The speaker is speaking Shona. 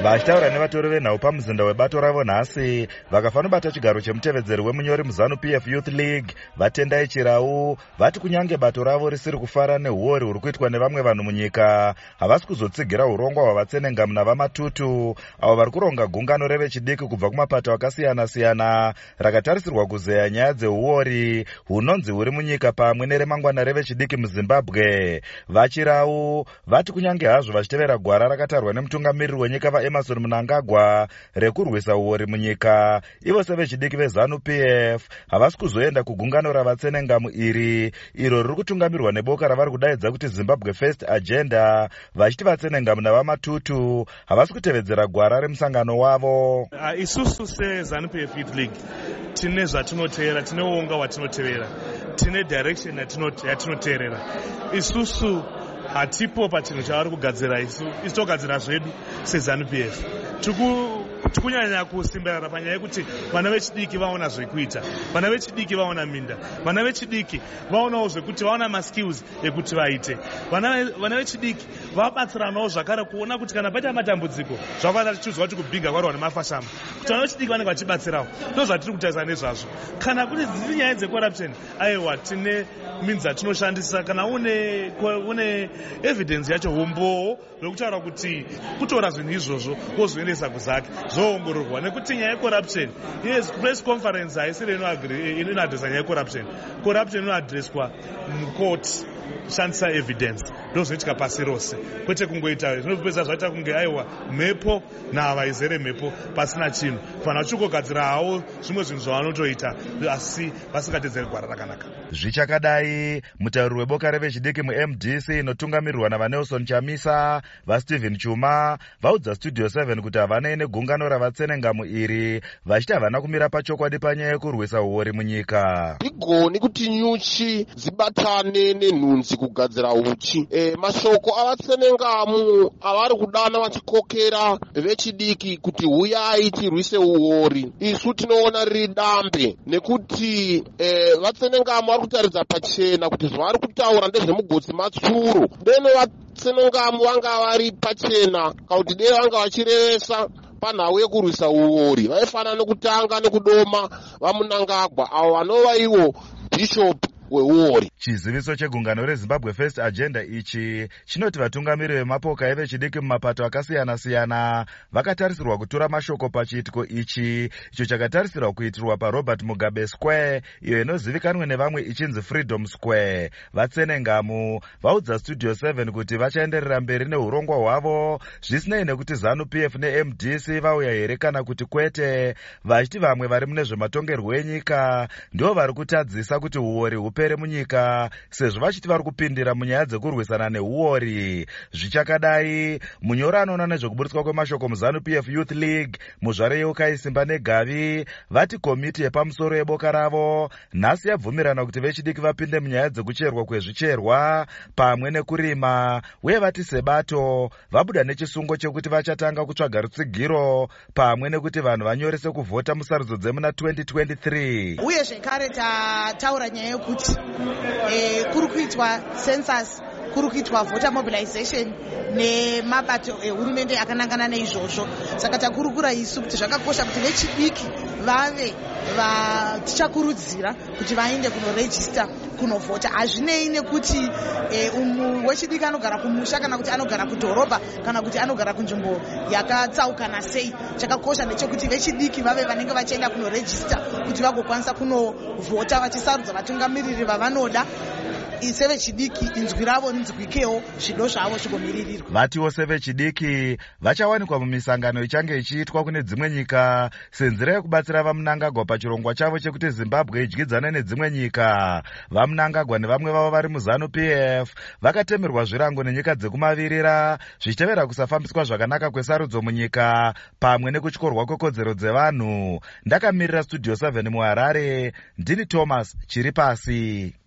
Vachitaura nevatori venhau pamuzinda webato ravo nhasi vakafanobata chigaro chemutevedzeri wemunyori muZANU-PF Youth League Vatendai Chirau vati kunyange bato ravo risiri kufara neuori huri kuitwa nevamwe vanhu munyika, havasi kuzotsigira urongwa hwavatsenengamu navamatutu avo vari kuronga gungano revechidiki kubva kumapato akasiyana-siyana rakatarisirwa kuzeya nyaya dzeuori hunonzi huri munyika pamwe neremangwana revechidiki muZimbabwe. VaChirau vati kunyange hazvo vachitevera gwara rakatarwa nemutungamiriri wenyika vaEmmerson Mnangagwa rekurwisa uori munyika, ivo sevechidiki veZANU-PF havasi kuzoenda kugungano ravatsenengamu iro riri kutungamirwa neboka ravari kudaidza kuti Zimbabwe First Agenda, vachiti vatsenengamu navamatutu havasi kutevedzera gwara remusangano wavo. Isusu seZANU-PF Youth League tine zvatinoteera, tine uonga hwatinotevera, tine direction yatinoteerera. Isusu hatipo pachinhu chavari kugadzira, isu togadzira zvedu seZANU-PF. Tikunyanya kusimberana panyaya yekuti vana vechidiki vaona zvekuita, vana vechidiki vaona minda, vana vechidiki vaonawo zvekuti vaona maskills ekuti vaite, vana vechidiki vabatsiranawo zvakare kuona kuti kana paita matambudziko zvakwana tichizwa kuti kubhiga kwarwa nemafashama kuti vana vechidiki vanenge vachibatsirawo. Ndo zvatiri kutarisana nezvazvo. Kana kuti dziri nyaya dzecorruption, aiwa tine means dzatinoshandisa. Kana une evidence yacho hombowo rekutaura kuti kutora zvinhu izvozvo wozviendesa kuzake zvoongororwa, nekuti nyaya yecorruption, yes, press conference haisiri inoadresa nyaya yecorruption. Corruption inoadreswa mukoti shandisa evidence, ndozvinoitika pasi rose, kwete kungoita zvinopedza zvaita kunge aiwa mhepo nhava izere mhepo pasina chinhu. Vanhu vachigogadzira hawo zvimwe zvinhu zvavanotoita asi vasingatedzeri gwara rakanaka. Zvichakadai, mutauri weboka revechidiki muMDC inotungamirirwa navaNelson Chamisa vaStephen Chuma vaudza Studio 7 kuti havanei negungano ravatsenengamu vachiti havana kumira pachokwadi panyaya yekurwisa uori munyika. Igoni kuti nyuchi dzibatane nenhunzi kugadzira uchi. Mashoko avatsenengamu avari kudana vachikokera vechidiki kuti huyai tirwise uori, isu tinoona riri dambe, nekuti vatsenengamu vari kutaridza pachena kuti zvavari kutaura ndezvemugotsi matsuro. Deno vatsenengamu vanga vari pachena kuti deno vanga vachirevesa panhau yekurwisa uori, vaifanira nekutanga nekudoma vaMnangagwa avo vanova ivo bishop weuori. Chiziviso chegungano reZimbabwe First Agenda ichi chinoti vatungamiri vemapoka evechidiki mumapato akasiyana-siyana vakatarisirwa kutura mashoko pachiitiko ichi, icho chakatarisirwa kuitirwa paRobert Mugabe Square, iyo inozivikanwa nevamwe ichinzi Freedom Square. Vatsenengamu vaudza Studio 7 kuti vachaenderera mberi neurongwa hwavo zvisinei nekuti ZANU-PF neMDC vauya here kana kuti kwete, vachiti vamwe vari mune zvematongerwo enyika ndivo vari kutadzisa kuti uori hupere munyika, sezvo vachiti vari kupindira munyaya dzekurwisana neuori. Zvichakadai, munyori anoona nezvekuburitswa kwemashoko muZANU-PF Youth League muzvare yeukaisimba negavi vati komiti yepamusoro yeboka ravo nhasi yabvumirana kuti vechidiki vapinde munyaya dzekucherwa kwezvicherwa pamwe nekurima, uye vati sebato vabuda nechisungo chekuti vachatanga kutsvaga rutsigiro pamwe nekuti vanhu vanyorese kuvhota musarudzo dzemuna 2023. Uye zvekare taura nyaya yekuti kuri kuitwa census, kuri kuitwa voter mobilization nemabato ehurumende akanangana neizvozvo. Saka takurukura isu kuti zvakakosha kuti vechidiki vave tichakurudzira kuti vaende kunorejista kunovhota. Hazvinei nekuti wechidiki anogara kumusha kana kuti anogara kudhorobha kana kuti anogara kunzvimbo yakatsaukana sei. Chakakosha ndechekuti vechidiki vave vanenge vachienda kunorejista kuti vagokwanisa kunovhota vachisarudza vatungamiriri vavanoda. Sevechidiki inzwi ravo rinzwikewo, zvido zvavo zvigomiririrwa. Vatiwo sevechidiki vachawanikwa mumisangano ichange ichiitwa kune dzimwe nyika senzira yekubatsira vaMnangagwa pachirongwa chavo chekuti Zimbabwe idyidzane nedzimwe nyika. VaMnangagwa nevamwe vavo vari muZANU-PF vakatemerwa zvirango nenyika dzekumavirira zvichitevera kusafambiswa zvakanaka kwesarudzo munyika pamwe nekutyorwa kwekodzero dzevanhu. Ndakamirira Studio 7 muHarare, ndini Thomas Chiripasi.